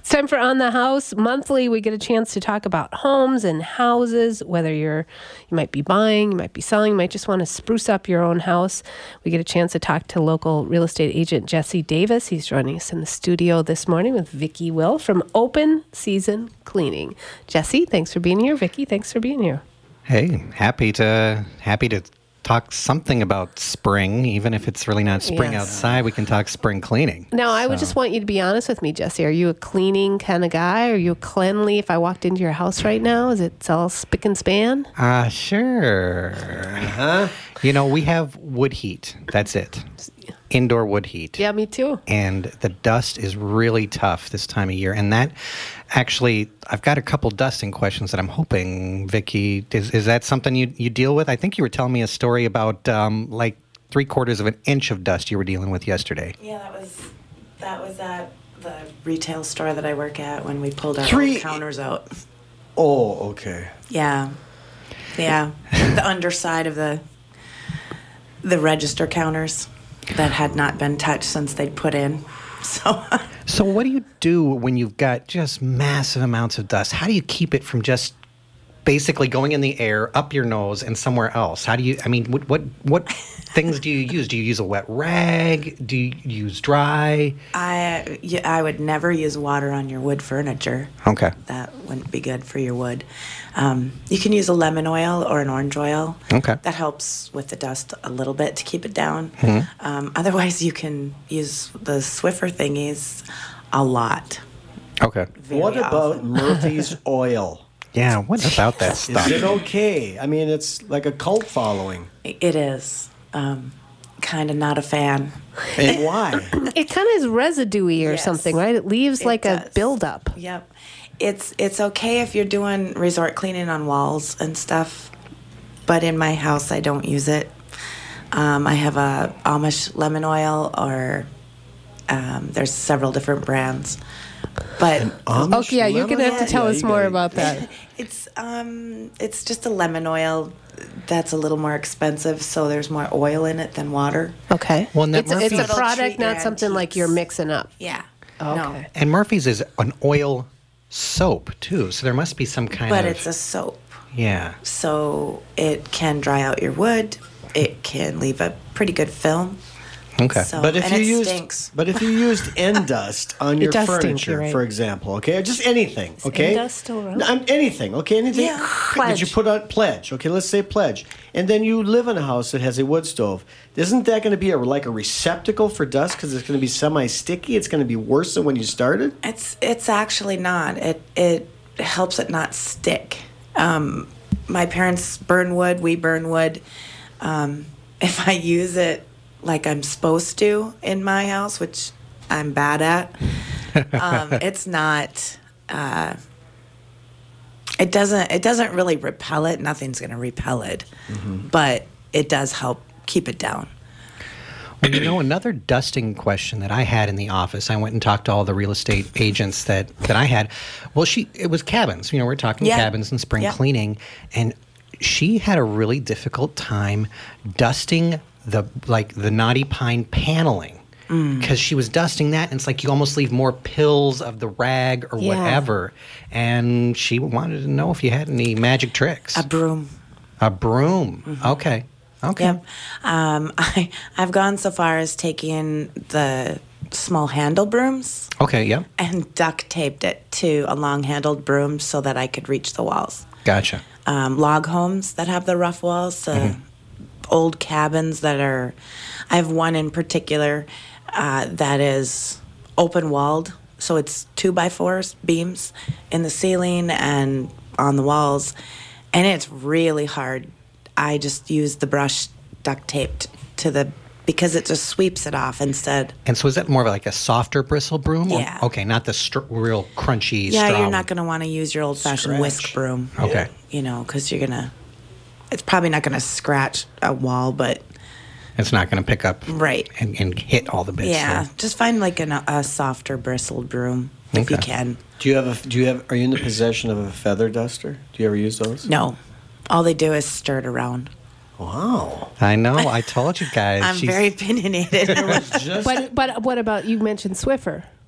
It's time for On the House. Monthly, we get a chance to talk about homes and houses, whether you might be buying, you might be selling, you might just want to spruce up your own house. We get a chance to talk to local real estate agent Jesse Davis. He's joining us in the studio this morning with Vicki Will from Open Season Cleaning. Jesse, thanks for being here. Vicki, thanks for being here. Hey, happy to talk something about spring, even if it's really not spring outside. We can talk spring cleaning. Now, I would just want you to be honest with me, Jesse. Are you a cleaning kind of guy? Are you cleanly? If I walked into your house right now, is it all spick and span? Sure. You know, we have wood heat. That's it. Indoor wood heat. Yeah, me too. And the dust is really tough this time of year. And that actually, I've got a couple dusting questions that I'm hoping, Vicki, is that something you deal with? I think you were telling me a story about like 3/4 of an inch of dust you were dealing with yesterday. Yeah, that was at the retail store that I work at when we pulled our old counters out. Oh, okay. Yeah. The underside of the register counters that had not been touched since they'd put in. So what do you do when you've got just massive amounts of dust? How do you keep it from just basically going in the air, up your nose, and somewhere else? How do you, I mean, what things do you use? Do you use a wet rag? Do you use dry? I would never use water on your wood furniture. Okay. That wouldn't be good for your wood. You can use a lemon oil or an orange oil. Okay. That helps with the dust a little bit to keep it down. Mm-hmm. Otherwise, you can use the Swiffer thingies a lot. Okay. What about Murphy's oil? Yeah, what about that stuff? Is it okay? I mean, it's like a cult following. It is. Kind of not a fan. And why? It kind of is residue-y or something, right? It leaves like a buildup. Yep. It's okay if you're doing resort cleaning on walls and stuff, but in my house I don't use it. I have a Amish lemon oil, or there's several different brands. But you're gonna have to tell us more about that. It's just a lemon oil that's a little more expensive, so there's more oil in it than water. Okay. Well, it's a product, treat not your something like you're mixing up. Yeah. Okay. No. And Murphy's is an oil soap too, so there must be some kind of. But it's a soap. Yeah. So it can dry out your wood. It can leave a pretty good film. Okay. So, But if you stinks. used Endust on your does stink, furniture, you're right. for example, okay, or just anything, okay, Endust still around? Anything, okay, anything Yeah. that you put on Pledge, okay, let's say Pledge, and then you live in a house that has a wood stove. Isn't that going to be like a receptacle for dust because it's going to be semi-sticky? It's going to be worse than when you started. It's actually not. It helps it not stick. My parents burn wood. We burn wood. If I use it like I'm supposed to in my house, which I'm bad at, it's not. It doesn't really repel it. Nothing's going to repel it, but it does help keep it down. Well, you know, another dusting question that I had in the office, I went and talked to all the real estate agents that I had. Well, it was cabins. You know, we're talking cabins and spring cleaning. And she had a really difficult time dusting the knotty pine paneling. Because she was dusting that, and it's like you almost leave more pills of the rag or whatever. And she wanted to know if you had any magic tricks. A broom. A broom. Okay. Yep. I've gone so far as taking the small handle brooms. Okay, yeah. And duct taped it to a long-handled broom so that I could reach the walls. Gotcha. Log homes that have the rough walls, old cabins that are... I have one in particular that is open-walled, so it's 2x4 beams in the ceiling and on the walls, and it's really hard. I just use the brush duct taped to because it just sweeps it off instead. And so is that more of like a softer bristle broom? Yeah. Okay, not the real crunchy Yeah, straw. you're not going to want to use your old-fashioned whisk broom. Okay. You know, because it's probably not going to scratch a wall, but... It's not going to pick up right and hit all the bits. Yeah, there. just find like a softer bristled broom if you can. Are you in the possession of a feather duster? Do you ever use those? No. All they do is stir it around. Wow. I know. I told you guys. I'm very opinionated. But what about, you mentioned Swiffer?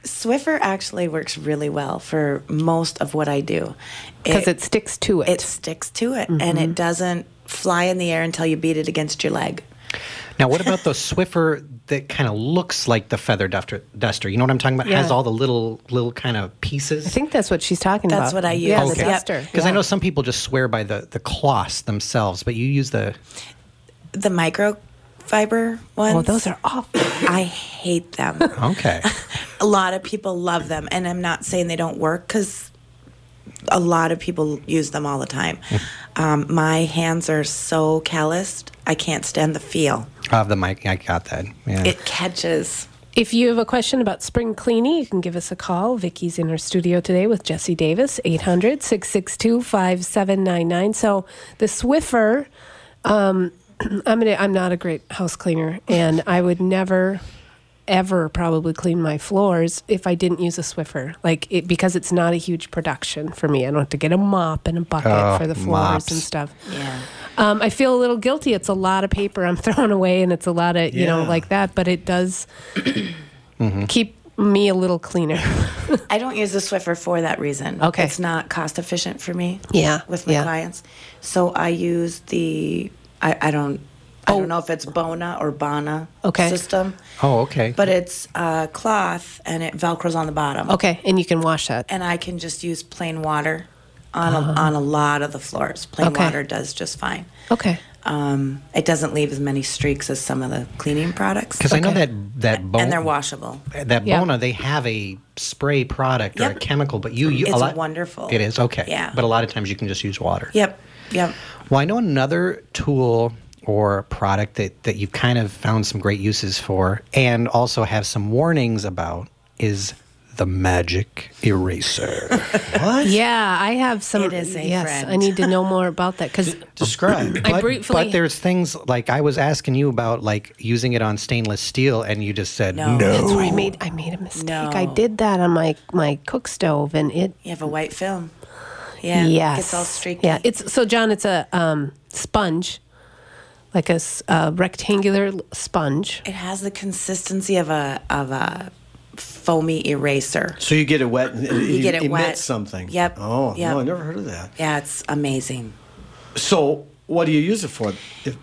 Swiffer actually works really well for most of what I do. Because it sticks to it. It sticks to it, and it doesn't fly in the air until you beat it against your leg. Now, what about the Swiffer that kind of looks like the feather duster? You know what I'm talking about? It has all the little kind of pieces. I think that's what she's talking about. That's what I use. Yeah, Okay. the duster. Because I know some people just swear by the cloths themselves, but you use the... The microfiber ones. Oh, those are awful. I hate them. Okay. A lot of people love them, and I'm not saying they don't work because a lot of people use them all the time. My hands are so calloused, I can't stand the feel. Of the mic, I got that. Yeah. It catches. If you have a question about spring cleaning, you can give us a call. Vicky's in her studio today with Jesse Davis, 800-662-5799. So the Swiffer, I'm not a great house cleaner, and I would never ever probably clean my floors if I didn't use a Swiffer, because it's not a huge production for me. I don't have to get a mop and a bucket for the floors mops. and stuff. Yeah. I feel a little guilty. It's a lot of paper I'm throwing away, and it's a lot of, like that, but it does keep me a little cleaner. I don't use the Swiffer for that reason. Okay. It's not cost efficient for me. Yeah, With my yeah. clients. So I use the, I don't know if it's Bona or Bana system. Oh, okay. But it's cloth and it Velcros on the bottom. Okay, and you can wash that. And I can just use plain water on a lot of the floors. Plain water does just fine. Okay. It doesn't leave as many streaks as some of the cleaning products. Because I know that Bona... And they're washable. That Bona, they have a spray product or a chemical, but It's wonderful. It is? Okay. Yeah. But a lot of times you can just use water. Yep. Well, I know another tool or product that you've kind of found some great uses for and also have some warnings about is the magic eraser. What? Yeah, I have some. It is a yes, friend. I need to know more about that because Describe. But there's things like I was asking you about, like using it on stainless steel, and you just said no. No. that's where I made a mistake. No. I did that on my cook stove, and it. You have a white film. Yeah. Yes. It's all streaky. Yeah. John. It's a sponge, like a rectangular sponge. It has the consistency of a foamy eraser. So you get it wet and You get it emits wet. something. Yep. Oh, Yep. no, I never heard of that. Yeah, it's amazing. So what do you use it for?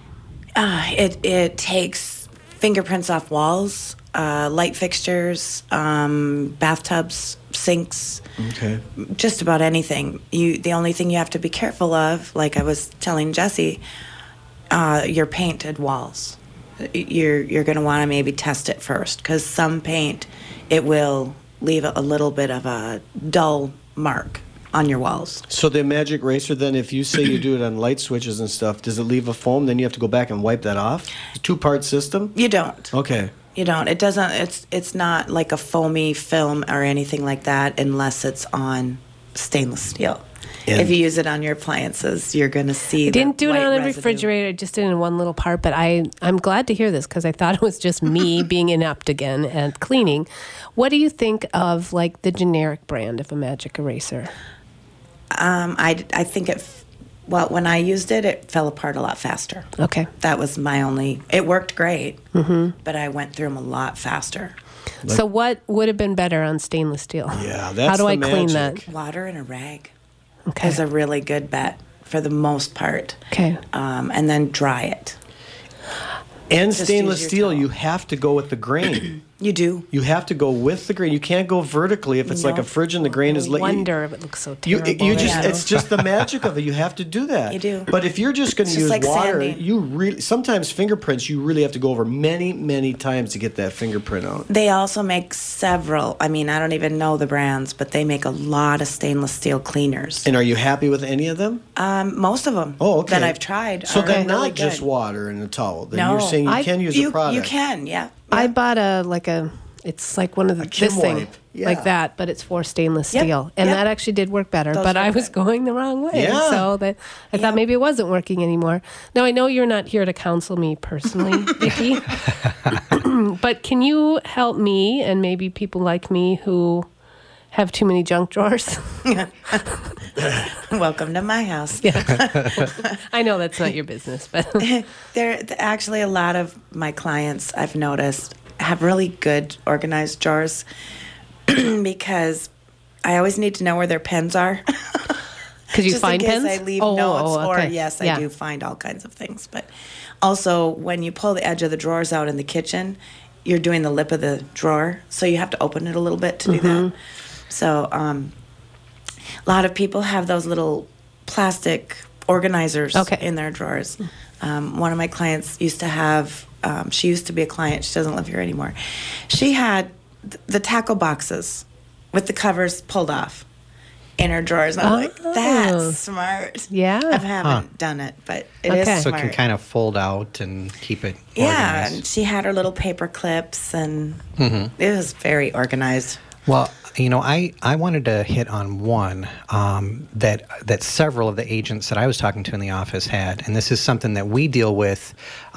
It takes fingerprints off walls, light fixtures, bathtubs, sinks, Okay. just about anything. The only thing you have to be careful of, like I was telling Jesse, your painted walls. You're going to want to maybe test it first because some paint, it will leave a little bit of a dull mark on your walls. So the magic eraser, then, if you say you do it on light switches and stuff, does it leave a foam? Then you have to go back and wipe that off? Two-part system? You don't. Okay. You don't. It doesn't. It's not like a foamy film or anything like that unless it's on stainless steel. And if you use it on your appliances, you're going to see. I didn't do it on a residue. refrigerator. I just did it in one little part. But I'm glad to hear this because I thought it was just me being inept again at cleaning. What do you think of like the generic brand of a magic eraser? I think when I used it, it fell apart a lot faster. Okay. That was my only. It worked great, but I went through them a lot faster. So what would have been better on stainless steel? Yeah, that's How do the I clean magic. that? Water and a rag Okay. is a really good bet for the most part. Okay. And then dry it. And Just stainless use your steel, towel. you have to go with the grain. You do. You have to go with the grain. You can't go vertically if it's like a No. fridge and the grain is I lit. wonder if it looks so You, terrible. you just Yeah. it's just the magic of it. You have to do that. You do. But if you're just going It's to just use like water, sanding. you really sometimes fingerprints you really have to go over many times to get that fingerprint out. They also make several. I mean, I don't even know the brands, but they make a lot of stainless steel cleaners. And are you happy with any of them? Most of them Oh, okay. that I've tried So are they're really not just good. water and a towel. Then No. you're saying you I- can use a product. You can, yeah. I bought it's like one of the Kim this thing wipe. Yeah. like that, but it's for stainless Yep, steel, and yep. that actually did work better. Those but are I was good. going the wrong way, Yeah. so that I thought maybe it wasn't working anymore. Now I know you're not here to counsel me personally, Vicki, but can you help me and maybe people like me who have too many junk drawers? Welcome to my house. I know that's not your business, but There actually a lot of my clients I've noticed have really good organized drawers, because I always need to know where their pens are. Because you Just find in case pens? I leave notes, or okay. yes, Yeah. I do find all kinds of things. But also, when you pull the edge of the drawers out in the kitchen, you're doing the lip of the drawer, so you have to open it a little bit to do that. So a lot of people have those little plastic organizers in their drawers. One of my clients used to have, she used to be a client, she doesn't live here anymore. She had the tackle boxes with the covers pulled off in her drawers. And I'm like, that's smart. Yeah. I haven't done it, but it is Okay. So smart. it can kind of fold out and keep it Yeah, organized. and she had her little paper clips, and it was very organized. Well, you know, I wanted to hit on one that several of the agents that I was talking to in the office had, and this is something that we deal with.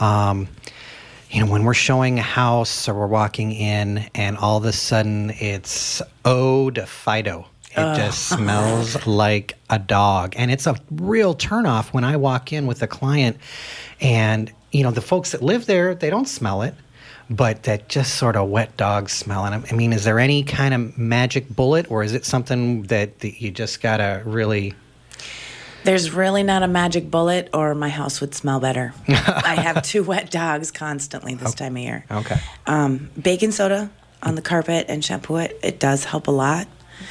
You know, when we're showing a house or we're walking in, and all of a sudden it's Eau de Fido. It just smells like a dog, and it's a real turnoff when I walk in with a client, and you know, the folks that live there, they don't smell it. But that just sort of wet dog smell. And I mean, is there any kind of magic bullet, or is it something that you just got to really... There's really not a magic bullet, or my house would smell better. I have 2 wet dogs constantly this time of year. Okay. Baking soda on the carpet and shampoo it. It does help a lot.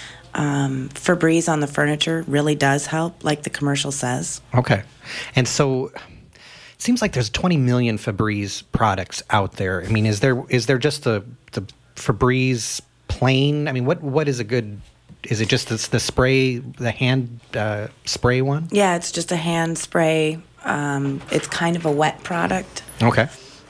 Febreze on the furniture really does help, like the commercial says. Okay. And so it seems like there's 20 million Febreze products out there. I mean, is there just the Febreze plain? I mean, what is a good... Is it just the spray, the hand spray one? Yeah, it's just a hand spray. It's kind of a wet product. Okay.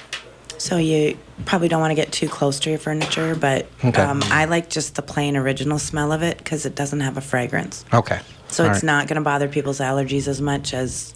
So you probably don't want to get too close to your furniture, but Okay. I like just the plain original smell of it because it doesn't have a fragrance. Okay. So All it's right. not going to bother people's allergies as much as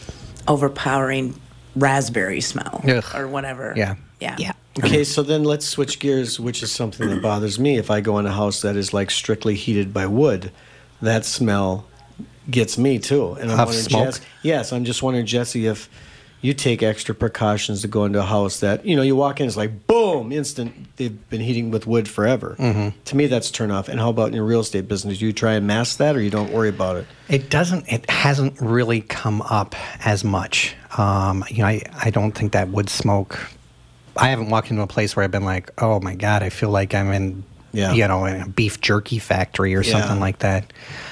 overpowering raspberry smell Ugh. or whatever. Yeah. Yeah. Okay, so then let's switch gears, which is something that bothers me. If I go in a house that is like strictly heated by wood, that smell gets me too. And I'm Of wondering, smoke? Yes, I'm just wondering, Jesse, if you take extra precautions to go into a house that, you know, you walk in, it's like, boom, instant, they've been heating with wood forever. To me, that's a turn off. And how about in your real estate business? Do you try and mask that, or you don't worry about it? It hasn't really come up as much. You know, I don't think that wood smoke... I haven't walked into a place where I've been like, oh my God, I feel like I'm in, you know, in a beef jerky factory or something like that.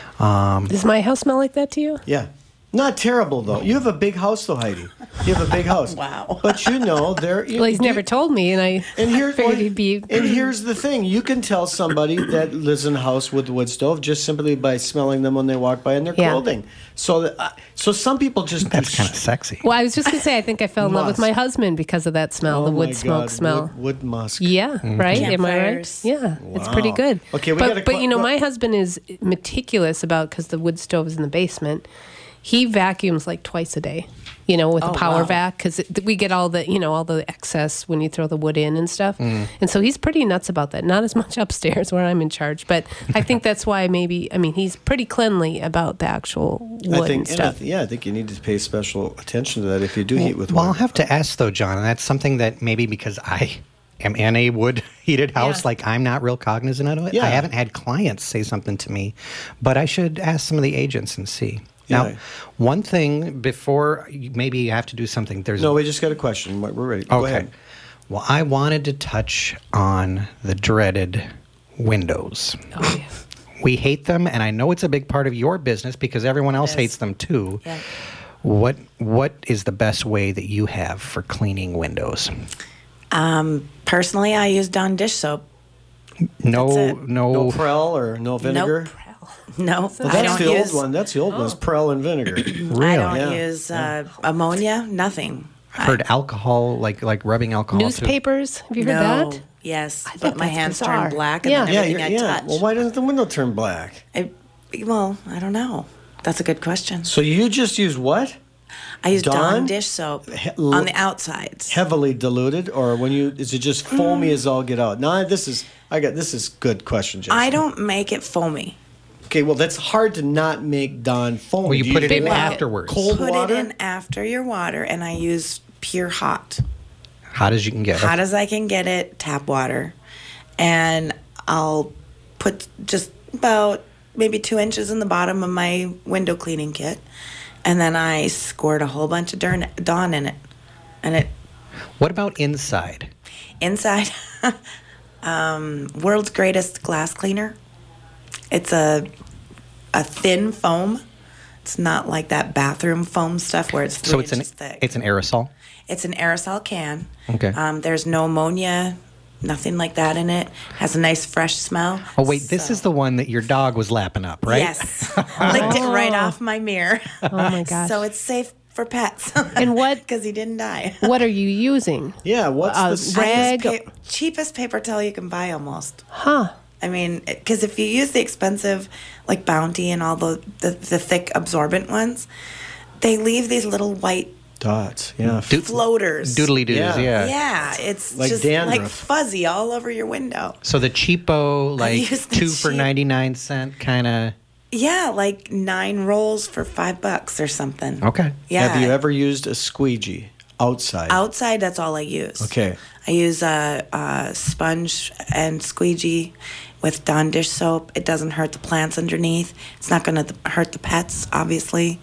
Does my house smell like that to you? Yeah. Not terrible, though. You have a big house, though, Heidi. You have a big house. Wow. But you know, there... Well, he's never told me, and I figured he'd be... And here's the thing. You can tell somebody that lives in a house with a wood stove just simply by smelling them when they walk by in their Yeah. clothing. So some people just... That's kind of sexy. Well, I was just going to say, I think I fell in love with my Musk. husband because of that smell, the my wood smoke God, smell. Wood musk. Yeah, right? Am I right? Campfires. Yeah, it's pretty Wow. good. Okay, we gotta but you know, well- my husband is meticulous about, because the wood stove is in the basement, he vacuums like twice a day, you know, with a power wow. vac, because we get all the, you know, all the excess when you throw the wood in and stuff. And so he's pretty nuts about that. Not as much upstairs where I'm in charge, but I think that's why maybe, I mean, he's pretty cleanly about the actual wood and stuff. I think you need to pay special attention to that if you do heat with wood. Well, I'll have to ask though, John, and that's something that maybe because I am in a wood heated house, Yeah. like I'm not real cognizant of it. Yeah. I haven't had clients say something to me, but I should ask some of the agents and see. Now, Yeah. one thing before maybe you have to do something. There's No, we just got a question. We're ready. Go okay. ahead. Well, I wanted to touch on the dreaded windows. Oh, yeah. We hate them, and I know it's a big part of your business because everyone else is. hates them too. Yeah. What is the best way that you have for cleaning windows? Personally, I use Dawn dish soap. No, That's it. No Prel or no vinegar? No, Well, I that's don't the use. old one. That's the old one. It's Prel and vinegar. Really? I don't Yeah. use ammonia. Nothing. I've heard alcohol, like rubbing alcohol. too. Newspapers, have you heard No. that? Yes, think but my that's hands bizarre. turn black and Yeah. then Yeah, everything I touch. Well, why doesn't the window turn black? Well, I don't know. That's a good question. So you just use what? I use Dawn? Dawn dish soap on the outsides. Heavily diluted, or when you is it just foamy as all get out? No, this is good question, Jessica. I don't make it foamy. Okay, well that's hard to not make Dawn foamy. Well, you Do put it big in bucket? afterwards. Cold Put water? it in after your water, and I use pure hot. Hot as you can get. Hot as I can get it, tap water. And I'll put just about maybe 2 inches in the bottom of my window cleaning kit, and then I squirt a whole bunch of Dawn in it, and it. What about inside? Inside, world's greatest glass cleaner. It's a thin foam. It's not like that bathroom foam stuff where it's 3 inches thick. It's an aerosol? It's an aerosol can. Okay. There's no ammonia, nothing like that in it. Has a nice fresh smell. Oh, wait, this is the one that your dog was lapping up, right? Yes. Licked it right off my mirror. Oh my gosh. So it's safe for pets. And what? Because he didn't die. What are you using? Yeah, what's the rag? Cheapest paper towel you can buy almost. Huh. I mean, because if you use the expensive, like Bounty and all the thick absorbent ones, they leave these little white dots? Yeah, floaters. Doodly doos, yeah. Yeah, it's like just dandruff. like fuzzy all over your window. So the cheapo, like use the 2 for 99 cent kind of. Yeah, like 9 rolls for $5 or something. Okay. Yeah. Have you ever used a squeegee outside? Outside, that's all I use. Okay. I use a sponge and squeegee with Dawn dish soap. It doesn't hurt the plants underneath. It's not going to hurt the pets, obviously.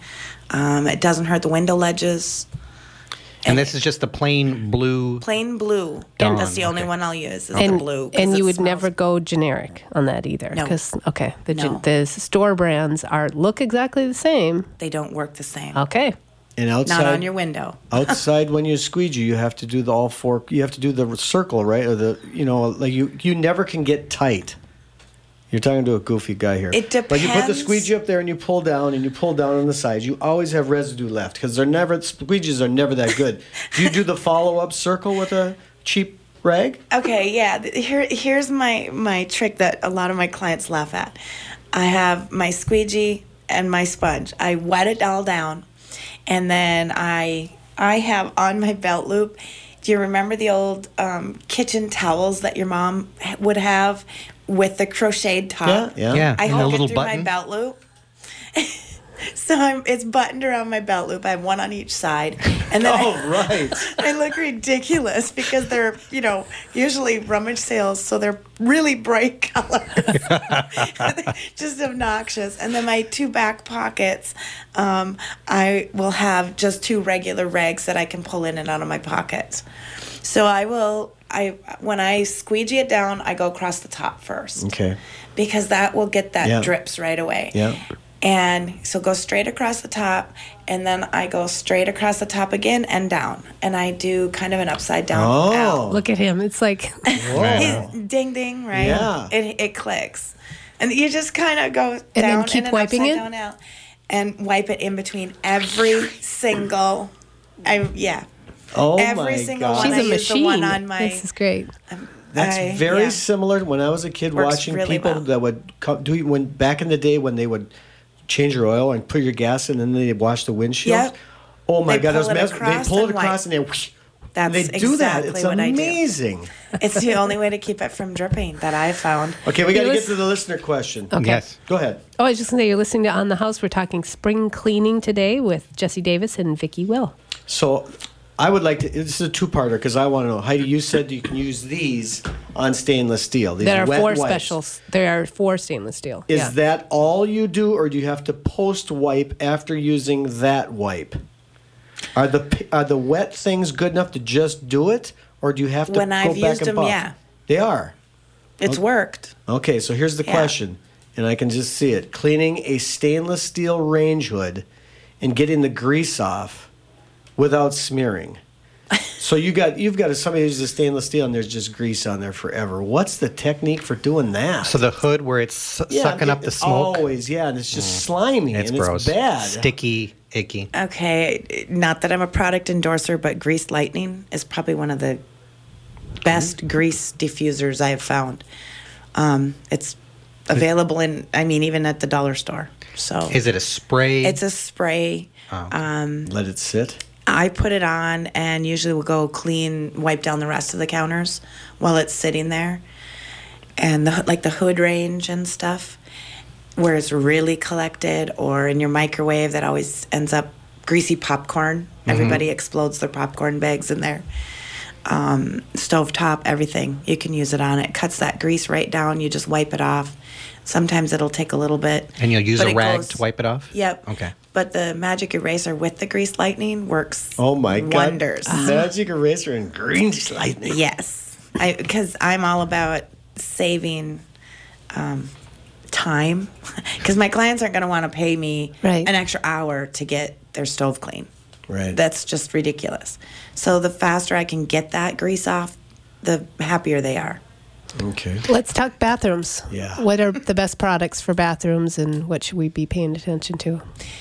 It doesn't hurt the window ledges. And this is just the plain blue. Plain blue. Dawn, That's the only okay. one I'll use is the blue. 'cause And it you would smells- never go generic on that either. No. Because, okay, No. the store brands look exactly the same. They don't work the same. Okay. And outside, Not on your window. outside when you squeegee, you have to do all 4. You have to do the circle, right? Or like you never can get tight. You're talking to a goofy guy here. It But you put the depends. squeegee up there and you pull down on the sides. You always have residue left because squeegees are never that good. Do you do the follow-up circle with a cheap rag? Okay, yeah. Here's my trick that a lot of my clients laugh at. I have my squeegee and my sponge. I wet it all down, and then I have on my belt loop. Do you remember the old kitchen towels that your mom would have with the crocheted top? Yeah. I And the hook little it through my button. belt loop. So it's buttoned around my belt loop. I have one on each side, and then Oh, right. I look ridiculous because they're, usually rummage sales, so they're really bright colors. Just obnoxious. And then my 2 back pockets, I will have just 2 regular rags that I can pull in and out of my pockets. So when I squeegee it down, I go across the top first. Okay. Because that will get that Yeah. drips right away. Yeah. And so go straight across the top, and then I go straight across the top again and down. And I do kind of an upside down Oh. out. Look at him. It's like, Whoa. Ding, ding, right? Yeah. It clicks. And you just kind of go down then keep and wiping upside it? down out. And wipe it in between every single, Oh every my single God. one. she's I a use the machine. one on my. This is great. That's very yeah. similar. When I was a kid, Works watching really people well. that would when back in the day when they would change your oil and put your gas in, and then they'd wash the windshield. Yep. Oh my They God, that was pull it mesmerizing. They across pull it and across wipe. and they. Whoosh, That's they do that. exactly It's what I do. amazing. It's the only way to keep it from dripping that I've found. Okay, we got to You get listen- to the listener question. Okay. Yes. Go ahead. Oh, I was just going to say, you're listening to On the House. We're talking spring cleaning today with Jesse Davis and Vicki Will. So, I would like to. This is a 2-parter because I want to know. Heidi, you said you can use these on stainless steel. These There are wet 4 wipes. specials. There are 4 stainless steel. Is Yeah. that all you do, or do you have to post wipe after using that wipe? Are the wet things good enough to just do it, or do you have to When go I've back used and them, buff? yeah. They are. It's worked. Okay, so here's the Yeah. question, and I can just see it: cleaning a stainless steel range hood and getting the grease off without smearing. So you've got somebody who uses stainless steel and there's just grease on there forever. What's the technique for doing that? So the hood where it's sucking up the smoke. Always, yeah, and it's just slimy It's and gross. it's bad. Sticky, icky. Okay, not that I'm a product endorser, but Grease Lightning is probably one of the best grease diffusers I have found. It's available even at the dollar store. So Is it a spray? it's a spray. Let it sit. I put it on and usually will go wipe down the rest of the counters while it's sitting there. And the hood range and stuff, where it's really collected, or in your microwave that always ends up greasy popcorn. Everybody explodes their popcorn bags in there. stovetop, everything. You can use it on it. Cuts that grease right down. You just wipe it off. Sometimes it'll take a little bit. And you'll use but a it rag goes- to wipe it off? Yep. Okay. But the Magic Eraser with the grease lightning works Oh my God! wonders. Magic eraser and green lightning. Yes, because I'm all about saving time. Because my clients aren't going to want to pay me Right. an extra hour to get their stove clean. Right. That's just ridiculous. So the faster I can get that grease off, the happier they are. Okay. Let's talk bathrooms. Yeah. What are the best products for bathrooms, and what should we be paying attention to?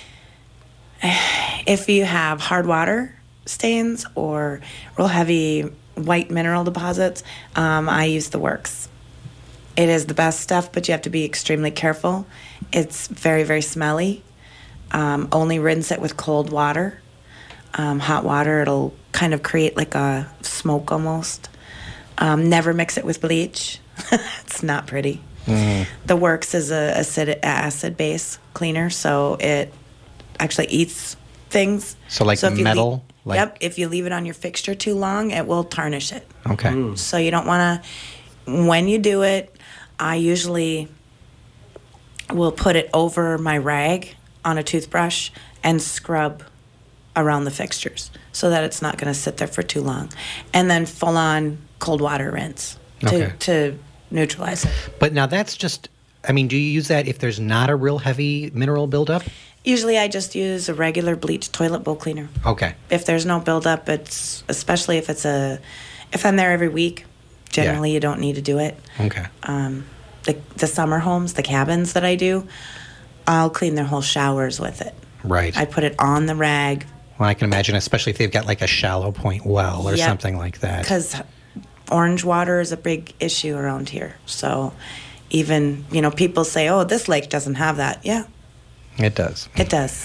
If you have hard water stains or real heavy white mineral deposits, I use the Works. It is the best stuff, but you have to be extremely careful. It's very, very smelly. Only rinse it with cold water. Hot water, it'll kind of create like a smoke almost. Never mix it with bleach. It's not pretty. The Works is a acid base cleaner, so it actually eats things. So like if you metal? Like- Yep. If you leave it on your fixture too long, it will tarnish it. Okay. So you don't want to, when you do it, I usually will put it over my rag on a toothbrush and scrub around the fixtures so that it's not going to sit there for too long. And then full on cold water rinse Okay. to neutralize it. But now that's just, I mean, do you use that if there's not a real heavy mineral buildup? Usually I just use a regular bleach toilet bowl cleaner. Okay. If there's no buildup, it's, especially if if I'm there every week, generally you don't need to do it. Okay. The summer homes, the cabins that I do, I'll clean their whole showers with it. Right. I put it on the rag Well, I can imagine, especially if they've got like a shallow point well or Yep. something like that. because orange water is a big issue around here. So even, people say, oh, this lake doesn't have that. Yeah, It does. it does.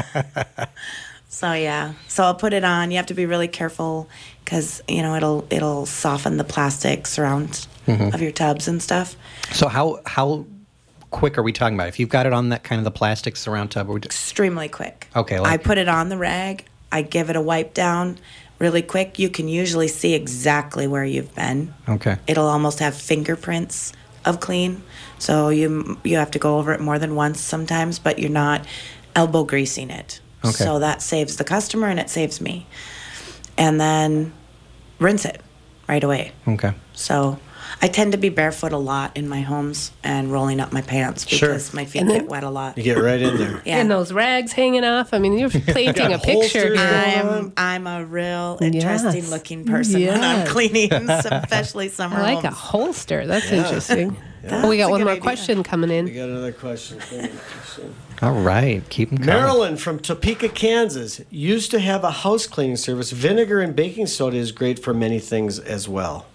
So I'll put it on. You have to be really careful because, it'll soften the plastic surround of your tubs and stuff. So how quick are we talking about? If you've got it on that kind of the plastic surround tub, Extremely quick. Okay, I like- put it on the rag. I give it a wipe down really quick. You can usually see exactly where you've been. okay. It'll almost have fingerprints of clean. So you have to go over it more than once sometimes, but you're not elbow greasing it. Okay. So that saves the customer and it saves me. And then rinse it right away. Okay. So I tend to be barefoot a lot in my homes and rolling up my pants Sure. because my feet And then- get wet a lot. You get right in there. Yeah. And those rags hanging off. I mean, you're painting a picture holsters here. going. I'm a real Yes. interesting looking person when I'm Yes. cleaning, especially summer I like a homes. holster. That's interesting. That's We got a one good more idea. question coming We in. got another question. All right. Keep them coming. Marilyn from Topeka, Kansas, used to have a house cleaning service. Vinegar and baking soda is great for many things as well.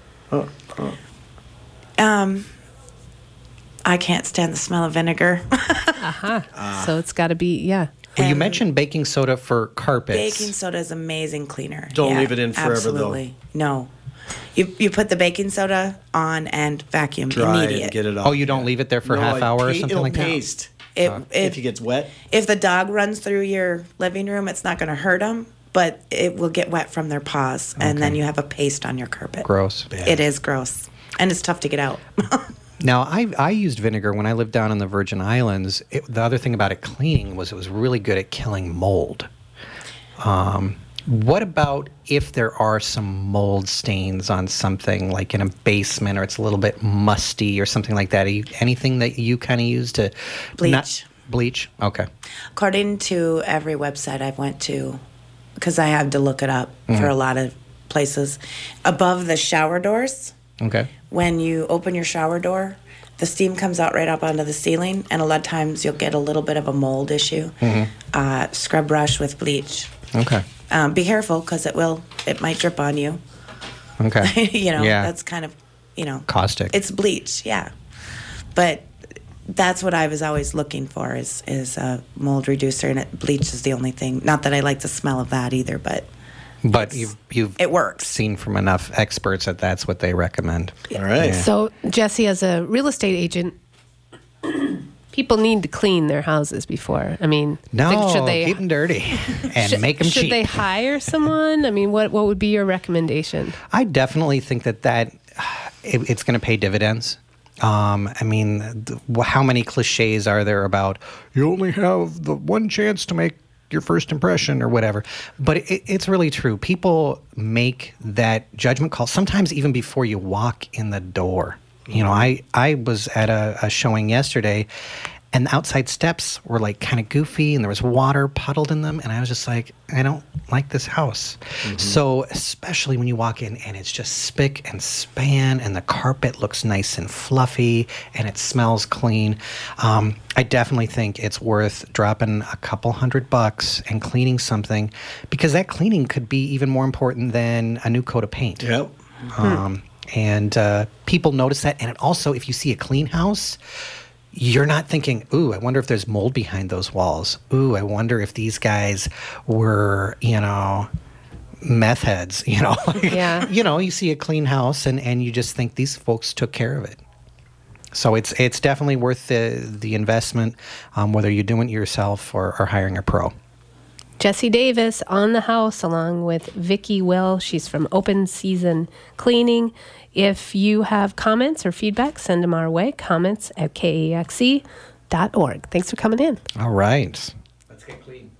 I can't stand the smell of vinegar. So it's got to be, yeah. Well, you And mentioned baking soda for carpets. baking soda is amazing cleaner. Don't leave it in forever, though. absolutely. No. You put the baking soda on and vacuum Dry immediate. and get it off. Oh, you don't leave it there for a half hour or something it'll like that? paste. If If it gets wet, if the dog runs through your living room, it's not going to hurt them, but it will get wet from their paws, and then you have a paste on your carpet. Gross. It is gross, and it's tough to get out. Now, I used vinegar when I lived down in the Virgin Islands. The other thing about it cleaning was it was really good at killing mold. What about if there are some mold stains on something like in a basement or it's a little bit musty or something like that? Anything that you kind of use to... Bleach. Bleach? Okay. According to every website I've went to, because I had to look it up for a lot of places, above the shower doors, Okay. when you open your shower door, the steam comes out right up onto the ceiling, and a lot of times you'll get a little bit of a mold issue. Scrub brush with bleach. Okay. Be careful because it might drip on you. Okay. Yeah. That's kind of, Caustic. It's bleach, yeah. But that's what I was always looking for is a mold reducer, and bleach is the only thing. Not that I like the smell of that either, but But you've it works. seen from enough experts that that's what they recommend. all right. So, Jesse, as a real estate agent, people need to clean their houses before. I mean, No, should they keep them dirty and make them cheap. Should they hire someone? I mean, what would be your recommendation? I definitely think that it's going to pay dividends. I mean, how many cliches are there about you only have the one chance to make your first impression or whatever? But it's really true. People make that judgment call sometimes even before you walk in the door. You know, I was at a showing yesterday, and the outside steps were like kind of goofy, and there was water puddled in them, and I was just like, I don't like this house. Mm-hmm. So especially when you walk in and it's just spick and span, and the carpet looks nice and fluffy, and it smells clean. I definitely think it's worth dropping a couple $100 and cleaning something, because that cleaning could be even more important than a new coat of paint. Yep. And people notice that. And it also, if you see a clean house, you're not thinking, ooh, I wonder if there's mold behind those walls. Ooh, I wonder if these guys were, meth heads, Yeah. You see a clean house and you just think these folks took care of it. So it's definitely worth the investment, whether you're doing it yourself or hiring a pro. Jessie Davis on the house along with Vicki Will. She's from Open Season Cleaning. If you have comments or feedback, send them our way. Comments@kexe.org. Thanks for coming in. All right. Let's get clean.